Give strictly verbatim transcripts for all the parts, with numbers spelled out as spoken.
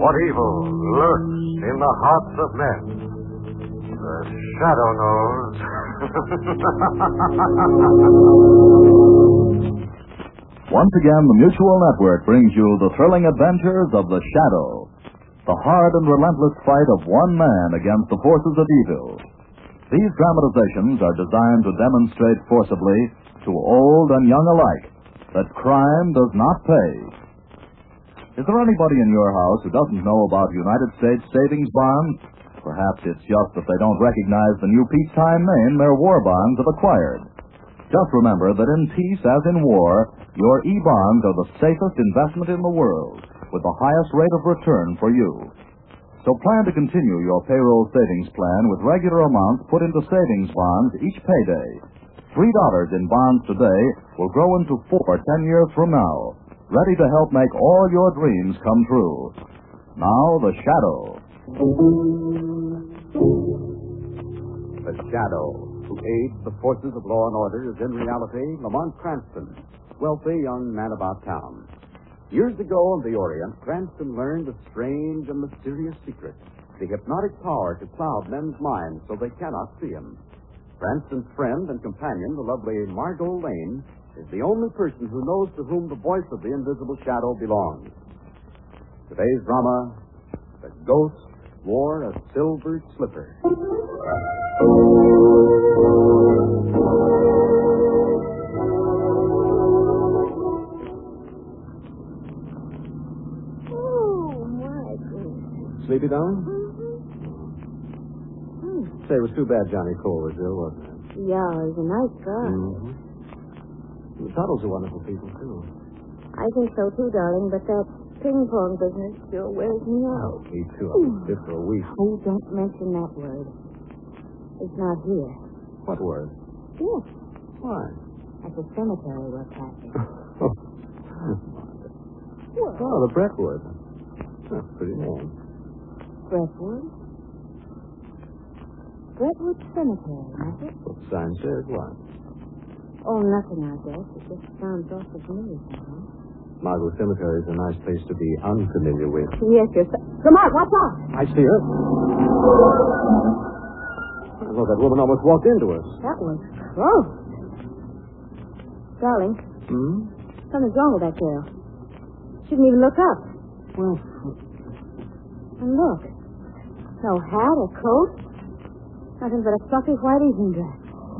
what evil lurks in the hearts of men. The Shadow knows. Once again, the Mutual Network brings you the thrilling adventures of the Shadow, the hard and relentless fight of one man against the forces of evil. These dramatizations are designed to demonstrate forcibly to old and young alike that crime does not pay. Is there anybody in your house who doesn't know about United States savings bonds? Perhaps it's just that they don't recognize the new peacetime name their war bonds have acquired. Just remember that in peace as in war, your E-bonds are the safest investment in the world, with the highest rate of return for you. So plan to continue your payroll savings plan with regular amounts put into savings bonds each payday. Three dollars in bonds today will grow into four ten years from now, ready to help make all your dreams come true. Now, the Shadow. The Shadow, who aids the forces of law and order, is in reality Lamont Cranston, wealthy young man about town. Years ago in the Orient, Cranston learned a strange and mysterious secret, the hypnotic power to cloud men's minds so they cannot see him. Cranston's friend and companion, the lovely Margot Lane, is the only person who knows to whom the voice of the invisible Shadow belongs. Today's drama, The Ghost Wore a Silver Slipper. Sleepy, darling? Mm-hmm. Say, it was too bad Johnny Cole was ill, wasn't it? Yeah, he's a nice guy. Mm-hmm. The Tuttles are wonderful people, too. I think so, too, darling, but that ping-pong business sure wears me out. Oh, me, too. I've been fit for a week. Oh, don't mention that word. It's not here. What word? Yes, Why? at the cemetery we're passing. What? Oh, the Brentwood. That's a pretty name. Brentwood? Brentwood Cemetery, nothing? What the sign says, what? Oh, nothing, I guess. It just sounds awful familiar somehow. Margot Cemetery is a nice place to be unfamiliar with. Yes, yes. Come on, watch out! I see her. Well, that woman almost walked into us. That was close. Darling, Hmm? something's wrong with that girl. She didn't even look up. Well, And look. No hat or coat. Nothing but a fluffy white evening dress.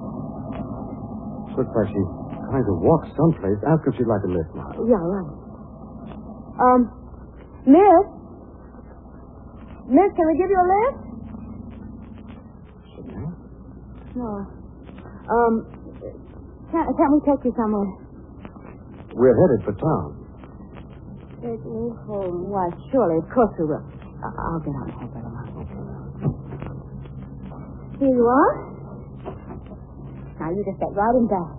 looks like she's trying to walk someplace. Ask her if she'd like a lift, Margot. Yeah, right. Um, Miss? Miss, can we give you a lift? Shouldn't I? No. Um, can't, can't we take you somewhere? We're headed for town. Take me home. Why, surely, of course we will. I- I'll get on and help her along. Here you are. Now, you just get right in back.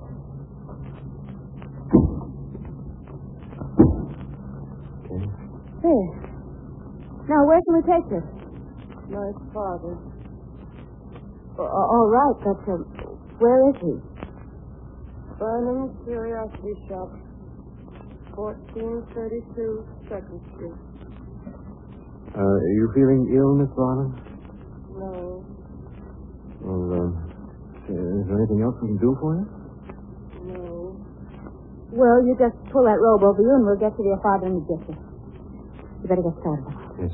Okay. There. Now, where can we take you? My father. Uh, all right, but uh, where is he? Barnum's Curiosity Shop, fourteen thirty-two Second Street. Uh, are you feeling ill, Miss Barnum? No, Well, uh, is there anything else we can do for you? no. Well, you just pull that robe over you, and we'll get to your father in the distance. You better get started. Yes.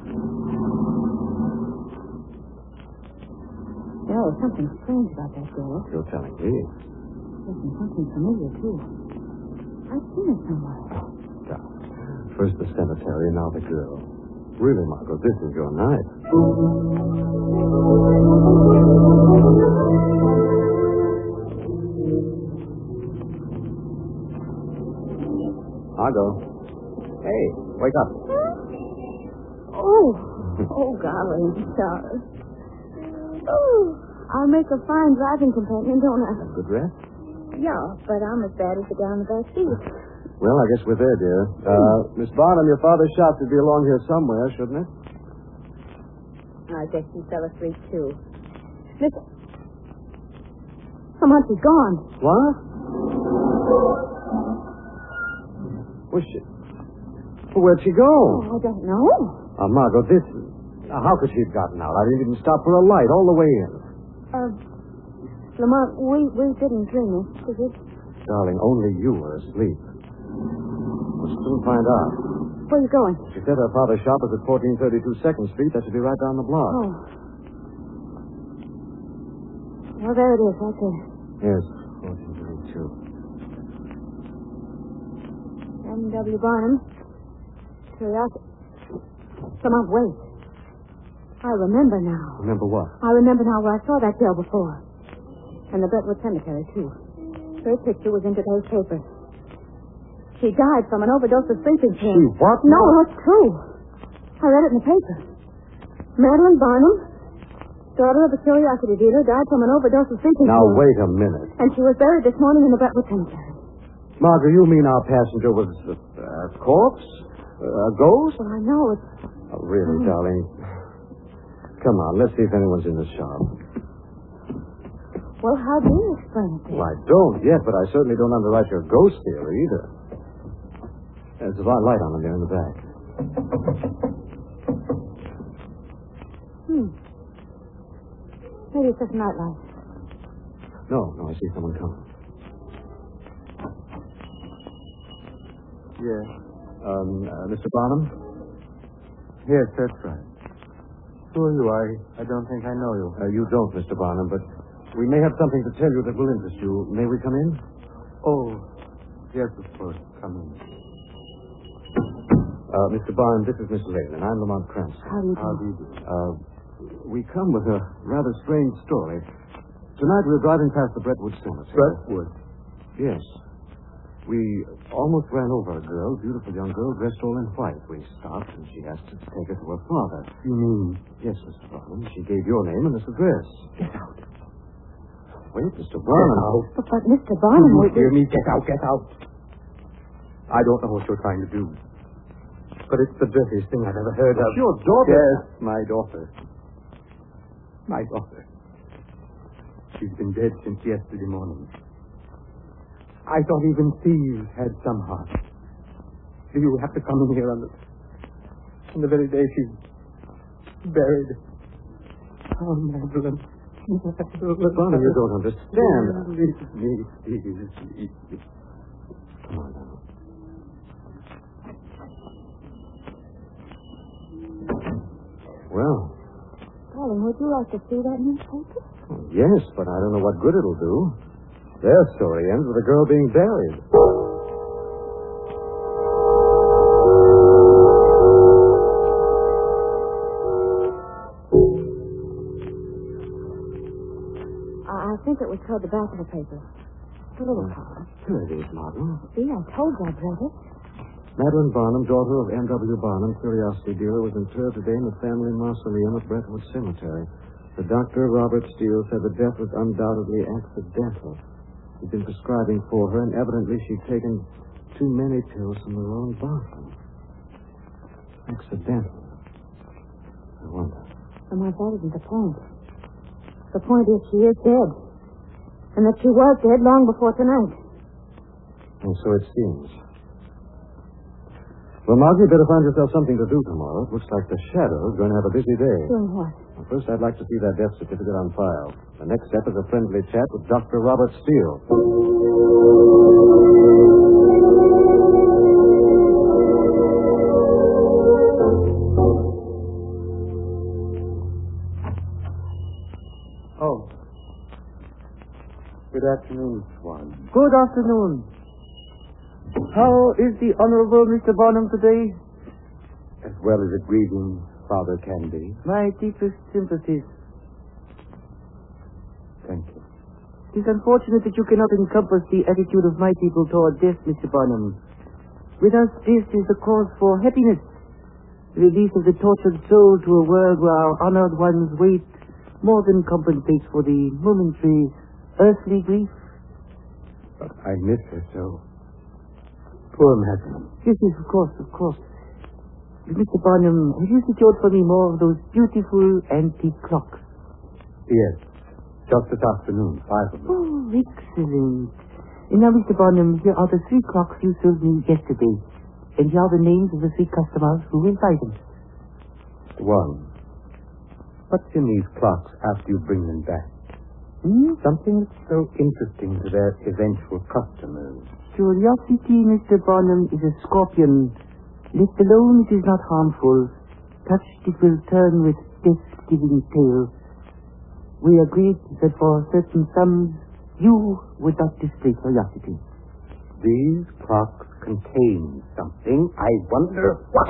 You know, there's something strange about that girl. You're telling me. Listen, something familiar, too. I've seen her somewhere. God. First the cemetery, now the girl. Really, Margot, this is your night. Margot. Hey, wake up. Oh, oh, golly, stars. Oh, I'll make a fine driving companion, don't I? Good rest? Yeah, but I'm as bad as the guy in the back seat. Well, I guess we're there, dear. Uh, Miss Barnum, your father's shop should be along here somewhere, shouldn't it? I guess you fell asleep, too. Listen. Come on, she's gone. What? Was she? Where'd she go? Oh, I don't know. Uh, Margot, this... Uh, how could she have gotten out? I didn't even stop for a light all the way in. Uh, Lamont, we, we didn't dream it, did we? Darling, only you were asleep. We'll soon find out. Where are you going? She said her father's shop is at fourteen thirty-two second Street. That should be right down the block. Oh. Well, there it is, right there. Yes, fourteen thirty-two. M W Barnum. Curiosity. Lamont, wait. I remember now. Remember what? I remember now where I saw that girl before. And the Brentwood Cemetery, too. Her picture was in today's paper. She died from an overdose of sleeping pills. She what? No, it's true. I read it in the paper. Madeline Barnum, daughter of a curiosity dealer, died from an overdose of sleeping Now, pills. wait a minute. And she was buried this morning in the Brentwood Cemetery. Margaret, you mean our passenger was a, a corpse? A ghost? Well, I know it's... Oh, really, Oh. darling? Come on, let's see if anyone's in the shop. Well, how do you explain it, Well, then? I don't yet, but I certainly don't underwrite your ghost theory either. There's a light on in there in the back. Hmm. Maybe it's just a night light. No, no, I see someone coming. Yes. Um, uh, Mister Barnum? Yes, that's right. Who are you? I, I don't think I know you. Uh, you don't, Mister Barnum, but we may have something to tell you that will interest you. May we come in? Oh, yes, of course. Come in. Uh, Mister Barnum, this is Miss Leyland. I'm Lamont Cranston. How do you do? How do you do? Uh, we come with a rather strange story. Tonight we're driving past the Brentwood Cemetery. Brentwood? Yes. We almost ran over a girl, beautiful young girl, dressed all in white. We stopped, and she asked us to take her to her father. You mean? Yes, Mister Barnum. She gave your name and this address. Get out. Wait, Mister Barnum. But, but Mister Barnum... You we- hear me? Get out, get out. I don't know what you're trying to do. But it's the dirtiest thing I've ever heard of. It's your daughter. Yes, my daughter. My daughter. She's been dead since yesterday morning. I thought even thieves had some heart. Do you have to come in here on the, on the very day she's buried? Oh, Madeline. Barnum, you don't understand. Leave me, please, please. Come on now. Well, Darling, would you like to see that newspaper? yes, but I don't know what good it'll do. Their story ends with a girl being buried. I, I think it was toward the back of the paper. The little column. Here it is, Martin. See, I told you I'd read it. Madeline Barnum, daughter of M W Barnum, curiosity dealer, was interred today in the family mausoleum at Brentwood Cemetery. The doctor, Robert Steele, said the death was undoubtedly accidental. He'd been prescribing for her, and evidently she'd taken too many pills from the wrong bottle. Accidental. I wonder. And my that isn't the point. The point is she is dead. And that she was dead long before tonight. And so it seems. Well, Margie, you better find yourself something to do tomorrow. It looks like the Shadow is going to have a busy day. Doing what? Well, first, I'd like to see that death certificate on file. The next step is a friendly chat with Doctor Robert Steele. Oh. Good afternoon, Swan. Good afternoon. How is the Honorable Mister Barnum today? As well as a grieving father can be. My deepest sympathies. Thank you. It is unfortunate that you cannot encompass the attitude of my people toward death, Mister Barnum. With us, this is a cause for happiness. The release of the tortured soul to a world where our honored ones wait more than compensates for the momentary earthly grief. But I miss her so. Poor Madeline. Yes, yes, of course, of course. Mister Barnum, have you secured for me more of those beautiful antique clocks? Yes. Just this afternoon, five of them. Oh, excellent. And now, Mister Barnum, here are the three clocks you sold me yesterday. And here are the names of the three customers who will buy them. One. What's in these clocks after you bring them back? Hmm? Something that's so interesting to their eventual customers. Curiosity, Mister Barnum, is a scorpion. Left alone, it is not harmful. Touched, it will turn with death-giving tail. We agreed that for certain sums, you would not display curiosity. These clocks contain something. I wonder what.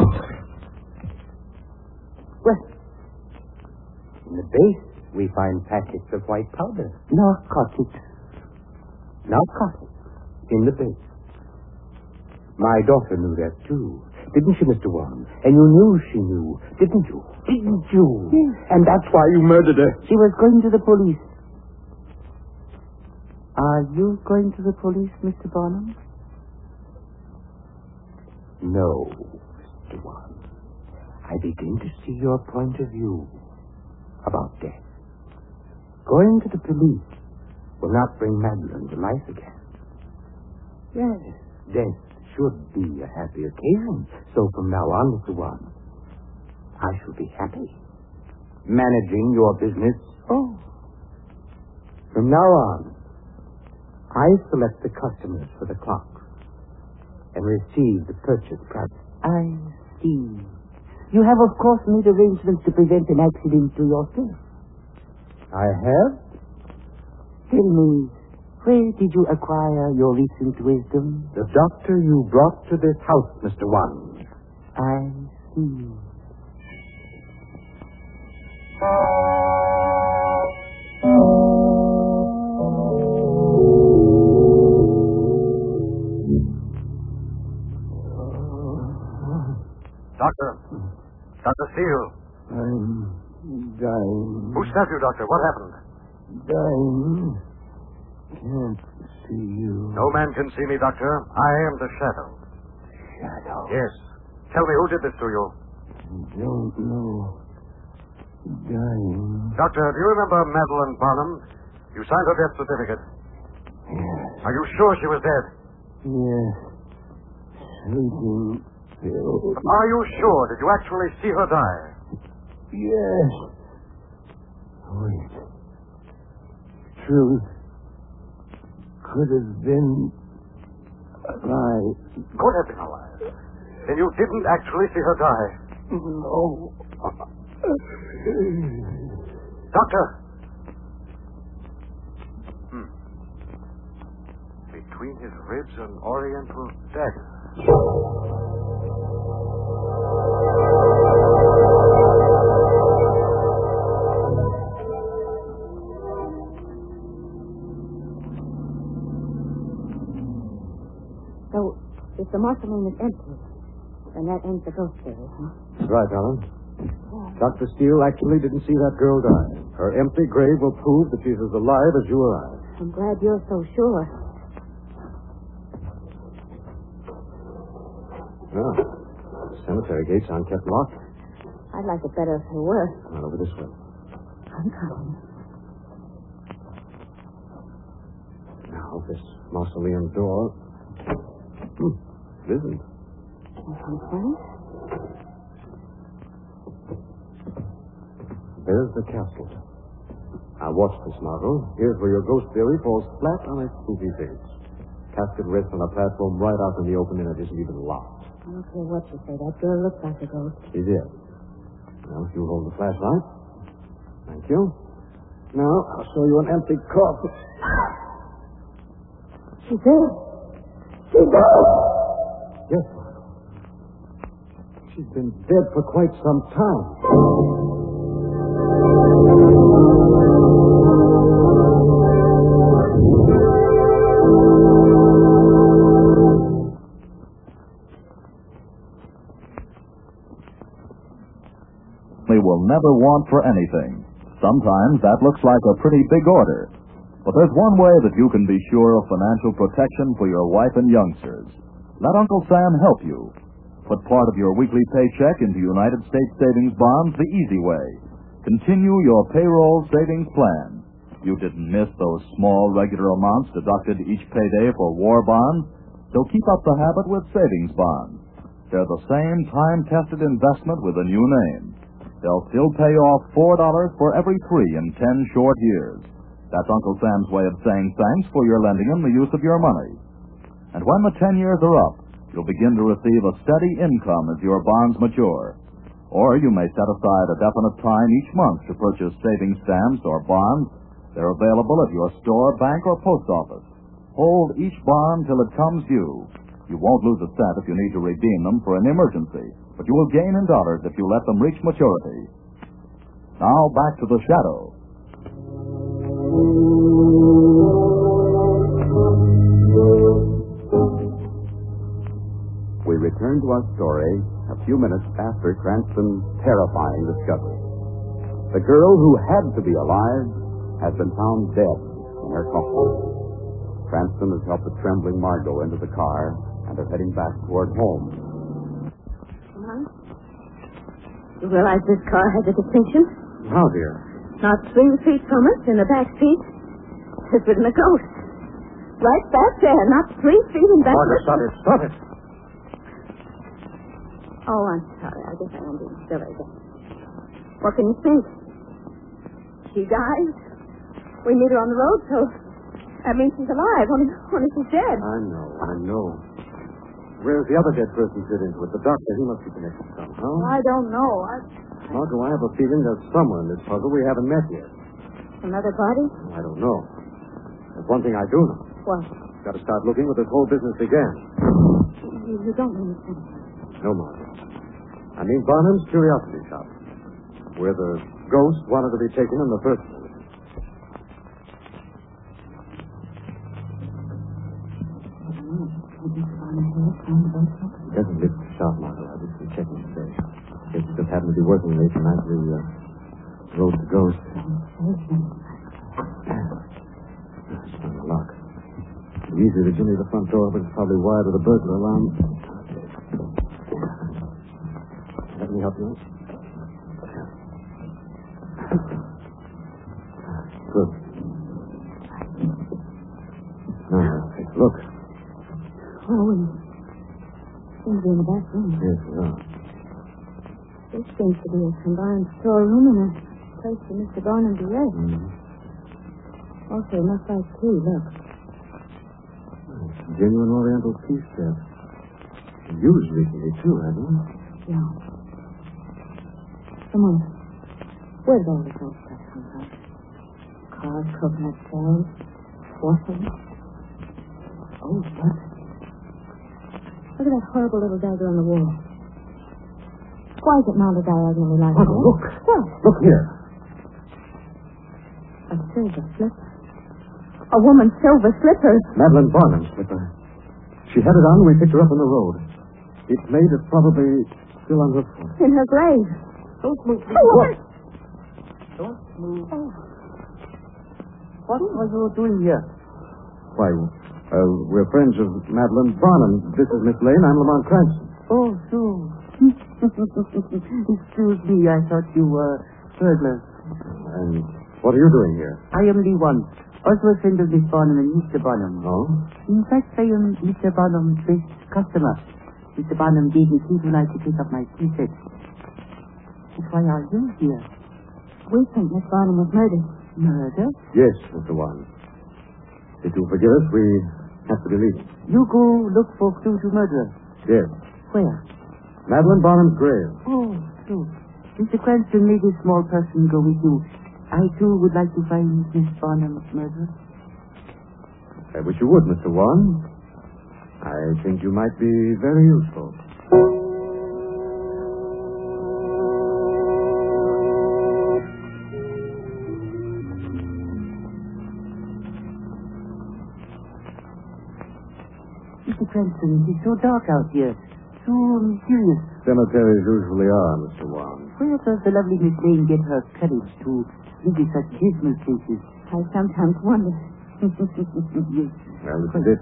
Well, in the base, we find packets of white powder. Narcotics. Narcotics. In the base. My daughter knew that, too. Didn't she, Mister Warren? And you knew she knew, didn't you? Didn't you? Yes. And that's why you murdered her. She was going to the police. Are you going to the police, Mister Barnum? No, Mister Warren. I begin to see your point of view about death. Going to the police will not bring Madeline to life again. Yes, death should be a happy occasion. So from now on, Mister Warren, I shall be happy managing your business. Oh. From now on, I select the customers for the clocks and receive the purchase price. I see. You have, of course, made arrangements to prevent an accident to yourself. I have? Tell me, where did you acquire your recent wisdom? The doctor you brought to this house, Mister Warren. I see. Doctor. Doctor Steele. I'm dying. Who stabbed you, Doctor? What happened? Dying. Can't see you. No man can see me, Doctor. I am the Shadow. Shadow? Yes. Tell me, who did this to you? Don't know. Dying. Doctor, do you remember Madeline Barnum? You signed her death certificate. Yes. Are you sure she was dead? Yes. Sleeping pills. Are you sure? Did you actually see her die? Yes. Wait. Truth could have been a lie. Could have been alive. Then you didn't actually see her die. No. Doctor. Hmm. Between his ribs an oriental dagger. So, if the mausoleum is empty, then that ends the ghost theory, huh? That's right, Ellen. Doctor Steele actually didn't see that girl die. Her empty grave will prove that she's as alive as you or I. I'm glad you're so sure. No. The cemetery gates aren't kept locked. I'd like it better if they were. Come on over this way. I'm coming. Now, this mausoleum door. Hmm. It isn't. Someplace? There's the castle. Now, watch this, Margot. Here's where your ghost theory falls flat on its spooky face. Casket rests on a platform right out in the open, and it isn't even locked. I don't care what you say. That girl looks like a ghost. She did. Now, if you hold the flashlight. Thank you. Now, I'll show you an empty coffin. She's dead. She's dead. Yes, Margot. She's been dead for quite some time. Will never want for anything. Sometimes that looks like a pretty big order. But there's one way that you can be sure of financial protection for your wife and youngsters. Let Uncle Sam help you. Put part of your weekly paycheck into United States savings bonds the easy way. Continue your payroll savings plan. You didn't miss those small regular amounts deducted each payday for war bonds, so keep up the habit with savings bonds. They're the same time-tested investment with a new name. They'll still pay off four dollars for every three in ten short years. That's Uncle Sam's way of saying thanks for your lending him the use of your money. And when the ten years are up, you'll begin to receive a steady income as your bonds mature. Or you may set aside a definite time each month to purchase savings stamps or bonds. They're available at your store, bank, or post office. Hold each bond till it comes due. You won't lose a cent if you need to redeem them for an emergency, but you will gain in dollars if you let them reach maturity. Now back to the Shadow. We return to our story a few minutes after Cranston's terrifying discovery. The girl who had to be alive has been found dead in her coffin. Cranston has helped the trembling Margot into the car, and they're heading back toward home. Huh? You realize this car has a distinction? How, dear? Not three feet from us, in the back seat, has ridden a ghost. Right back there, not three feet in back. Margot, stop it, stop it. Oh, I'm sorry. I guess I am being silly again. What can you think? She dies. We meet her on the road, so that means she's alive. Only, only she's dead. I know, I know. Where's the other dead person fit into it? The doctor, he must be connected somehow. I don't know. I... Margot, I have a feeling there's someone in this puzzle we haven't met yet. Another body? I don't know. There's one thing I do know. What? Got to start looking where this whole business began. You, you don't mean to. No, Margot. I mean Barnum's Curiosity Shop, where the ghost wanted to be taken in the first place. He doesn't live in the shop, Margot. I just been checking today. Guess he just happened to be working late tonight. We uh, rode the ghost. It's not a lock. It's easy to jimmy the front door, but it's probably wired with a burglar alarm. Let me help you. Good. Now, take a look. Oh, we seem to be in the back room. Yes, we are. This seems to be a combined storeroom and a place for Mister Barnum to rest. Mm-hmm. Also, enough like tea, look. It's a genuine Oriental tea set. Used recently, too, hasn't it? Yeah. Come on. Where did all this old stuff come from? Cars, coconut shells, porcelain. Oh, look. Look at that horrible little dagger on the wall. Why is it mounted diagonally like that? Look. What? Look here. A silver slipper. A woman's silver slipper. Madeline Barnum's slipper. She had it on when we picked her up on the road. It's made it probably still on her foot. In her grave. Don't move. Oh, What? Don't move. Oh. What are you doing here? Why, uh, we're friends of Madeline Barnum. This is Miss Lane. I'm Lamont Cranston. Oh, so. Excuse me, I thought you were burglars. And what are you doing here? I am Lee One, also a friend of Miss Barnum and Mister Barnum. Oh? In fact, I am Mister Barnum's best customer. Mister Barnum gave me key tonight to pick up my tea set. But why are you here? We think Miss Barnum was murdered. Murder? Yes, Mister One. If you'll forgive us, we have to be leaving. You go look for clue to murder. Yes. Where? Madeline Barnum's grave. Oh, so. Mister Cranston, may this small person go with you. I, too, would like to find Miss Barnum's murderer. I wish you would, Mister One. I think you might be very useful. Mister Cranston, it is so dark out here. So mysterious. Cemeteries usually are, Mister One. Where does the lovely Miss Lane get her courage to visit such dismal places? I sometimes wonder. Yes. Well, this is it.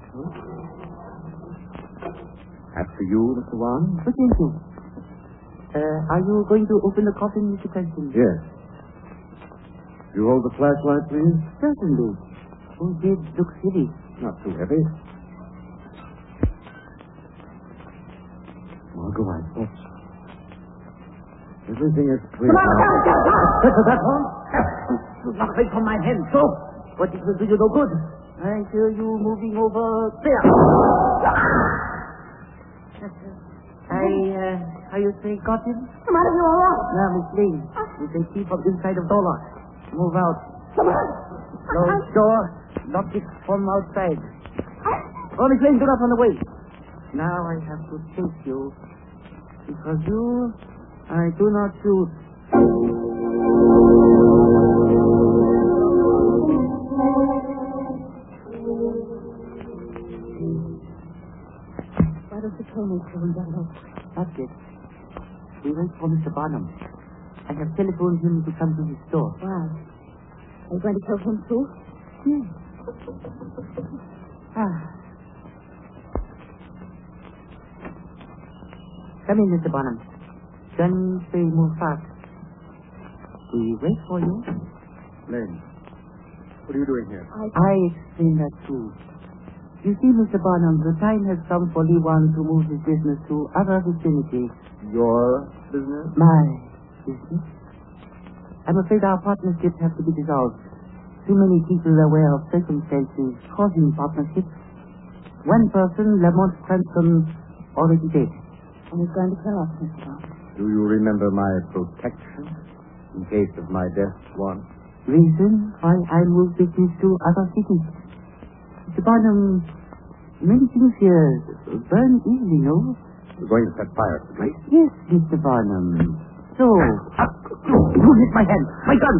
That's for you, Mister One? Oh, thank you. Uh, are you going to open the coffin, Mister Cranston? Yes. You hold the flashlight, please? Certainly. Oh, it looks heavy. Not too heavy. go on. Yes. Everything is clear Come on, now. come on, come on. That's all. You knock away from my hand, so. But it will do you no good. I hear you moving over there. I, uh, how you say, got him? Come on, you all right? Now, Miss Lee, you can see from inside of door lock. Move out. Come on. Close door. Lock it from outside. Oh, Miss Lane, do not run away. Now I have to chase you. Because you, I do not shoot. Why don't you tell me so we don't know? That's it. We wait for Mister Barnum. I have telephoned him to come to his store. Why? Are you going to kill him too? Hmm. Ah. Come in, Mister Barnum. Gun say move fast. We wait for you. Lane, what are you doing here? I... I explain that too. You see, Mister Barnum, the time has come for Lee Wan to move his business to other vicinities. Your business? My business? I'm afraid our partnership has to be dissolved. Too many people are aware of circumstances causing partnership. One person, Lamont Cranston, already dead. And he's going to kill us, Mister Barnum. Do you remember my protection in case of my death once? Reason why I moved business to other cities. Mister Barnum, many things here burn easily, no? You're going to set fire to the place? Yes, Mister Barnum. So, uh, you hit my hand, my gun.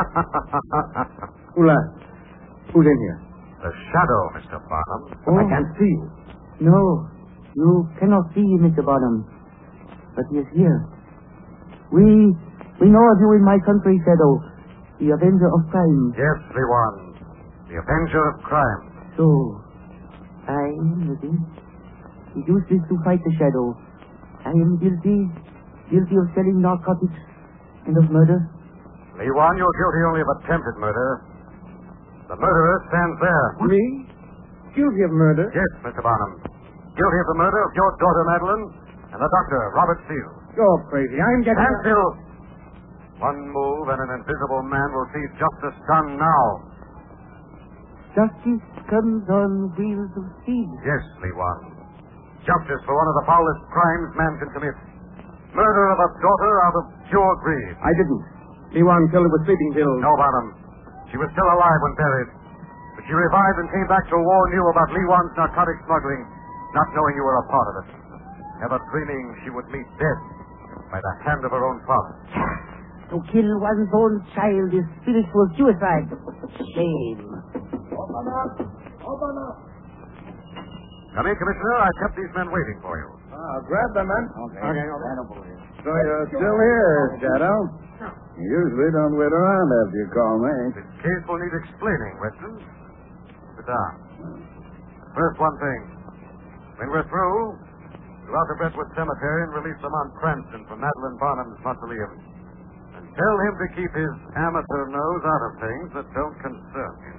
Who left? Who's in here? The shadow, Mister Barnum. Oh. I can't see you. No, you cannot see Mister Barnum, but he is here. We, we know of you in my country, Shadow, the avenger of crime. Yes, Lee Wan, the avenger of crime. So, I am ready. He used this to fight the Shadow. I am guilty, guilty of selling narcotics and of murder. Lee Wan, you're guilty only of attempted murder. The murderer stands there. Me? Guilty of murder? Yes, Mister Barnum. Guilty of the murder of your daughter, Madeline, and the doctor, Robert Steele. You're crazy. I'm getting... Stand still. One move and an invisible man will see justice done now. Justice comes on wheels of steel. Yes, Lee Wan. Justice for one of the foulest crimes man can commit. Murder of a daughter out of pure greed. I didn't. Lee Wan killed her with sleeping pills. No, Barnum. She was still alive when buried. But she revived and came back to warn you about Lee Wan's narcotic smuggling, not knowing you were a part of it. Never dreaming she would meet death by the hand of her own father. To kill one's own child is spiritual suicide. Shame. Open up! Open up! Come in, Commissioner. I kept these men waiting for you. Ah, grab them, man. Okay, okay. So you're still here, Shadow? You usually don't wait around after you call me. This case will need explaining, Weston. Sit down. First, one thing. When we're through, go out to Brentwood Cemetery and release Lamont Cranston from Madeline Barnum's mausoleum. And tell him to keep his amateur nose out of things that don't concern him.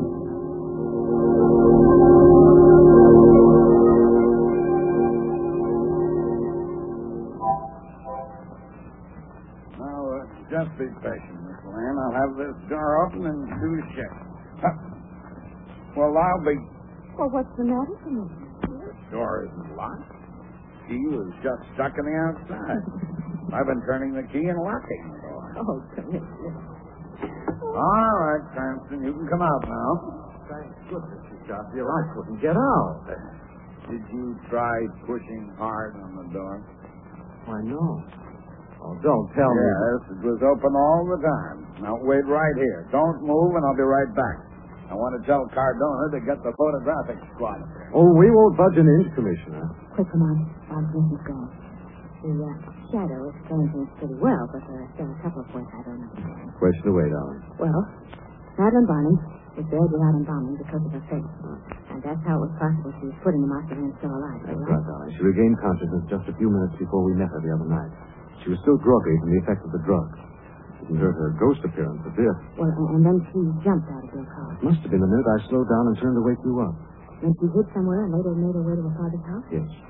Now, uh, just be patient, Miss Lane. I'll have this door open and do the check. Huh. Well, I'll be... Well, what's the matter, Commissioner? The door isn't locked. Key was just stuck in the outside. I've been turning the key and locking the door. Oh, Commissioner. All right, Cranston, you can come out now. Thank goodness you got here. I couldn't get out. Did you try pushing hard on the door? Why, no. Oh, don't tell me. Yes, it was open all the time. Now, wait right here. Don't move, and I'll be right back. I want to tell Cardona to get the photographic squad up here. Oh, we won't budge an inch, Commissioner. Quick, come on. Our business going. The uh, shadow explains things pretty well, but there are still a couple of points I don't understand. Question away, darling. Well, Madeline Barnum was buried without embalming because of her faith. And that's how it was possible she was put in the mausoleum still alive. That's right? right, darling. She regained consciousness just a few minutes before we met her the other night. She was still groggy from the effect of the drug. Didn't hurt her ghost appearance a bit. Well, and, and then she jumped out of your car. It must have been the minute I slowed down and turned to wake you up. Then she hid somewhere and later made her way to her father's house? Yes.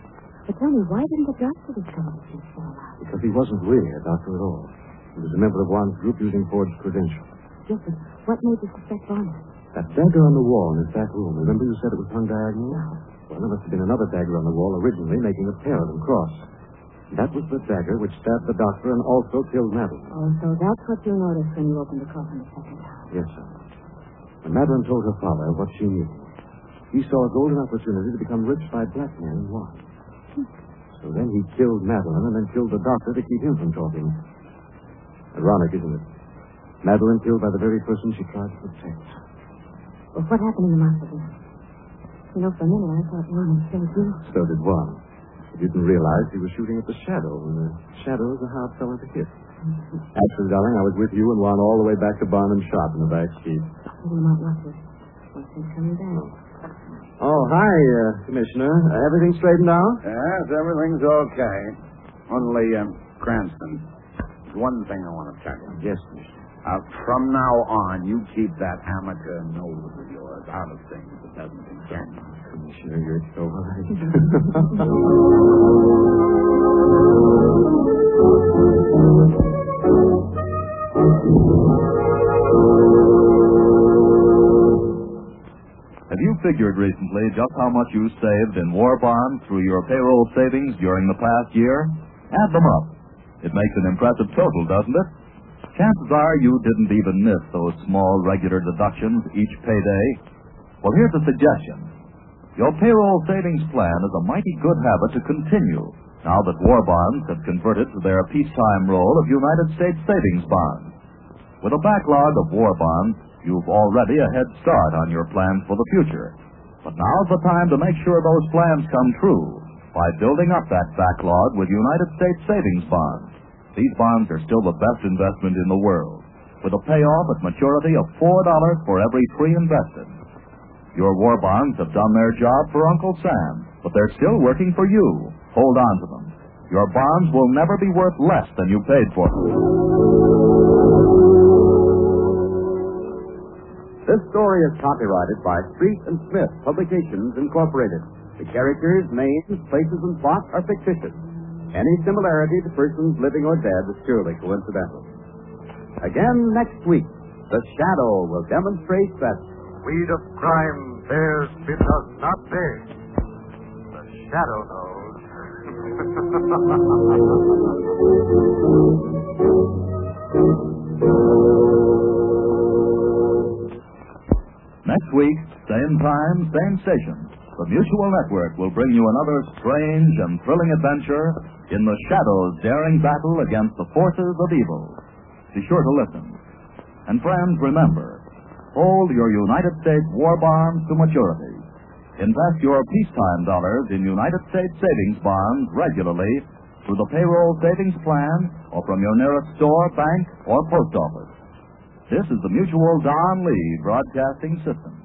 But tell me, why didn't the doctor discover the thief all out? Because he wasn't really a doctor at all. He was a member of Juan's group using forged credentials. Yes, but what made you suspect Bonner? That dagger on the wall in his back room. Remember you said it was hung diagonally? No. Well, there must have been another dagger on the wall originally, making a pair of them cross. That was the dagger which stabbed the doctor and also killed Madeline. Oh, so that's what you noticed when you opened the coffin the second time. Yes, sir. When Madeline told her father what she knew, he saw a golden opportunity to become rich by blackmailing Juan. Hmm. So then he killed Madeline and then killed the doctor to keep him from talking. Ironic, isn't it? Madeline killed by the very person she tried to protect. Well, what happened in the mausoleum? You know, for a minute I thought Juan had killed you. So did Juan. He didn't realize he was shooting at the shadow, and the shadow is a hard fellow to hit. Mm-hmm. Actually, darling, I was with you and Juan all the way back to Barnum's shop in the back seat. We might not be. Once he's coming back. Oh, hi, uh, Commissioner. Uh, everything straightened out? Yes, everything's okay. Only, um, Cranston, there's one thing I want to tell you. Yes, Commissioner. Uh, from now on, you keep that amateur nose of yours out of things that doesn't concern you. Commissioner, you're so right. Have you figured recently just how much you saved in war bonds through your payroll savings during the past year? Add them up. It makes an impressive total, doesn't it? Chances are you didn't even miss those small regular deductions each payday. Well, here's a suggestion. Your payroll savings plan is a mighty good habit to continue now that war bonds have converted to their peacetime role of United States savings bonds. With a backlog of war bonds, you've already a head start on your plans for the future. But now's the time to make sure those plans come true by building up that backlog with United States savings bonds. These bonds are still the best investment in the world, with a payoff at maturity of four dollars for every three invested. Your war bonds have done their job for Uncle Sam, but they're still working for you. Hold on to them. Your bonds will never be worth less than you paid for them. This story is copyrighted by Street and Smith Publications, Incorporated. The characters, names, places, and plots are fictitious. Any similarity to persons living or dead is purely coincidental. Again next week, The Shadow will demonstrate that weed of crime bears it does not bear. The shadow knows. Next week, same time, same station, the Mutual Network will bring you another strange and thrilling adventure in the Shadow's daring battle against the forces of evil. Be sure to listen. And friends, remember, hold your United States war bonds to maturity. Invest your peacetime dollars in United States savings bonds regularly through the payroll savings plan or from your nearest store, bank, or post office. This is the Mutual Don Lee Broadcasting System.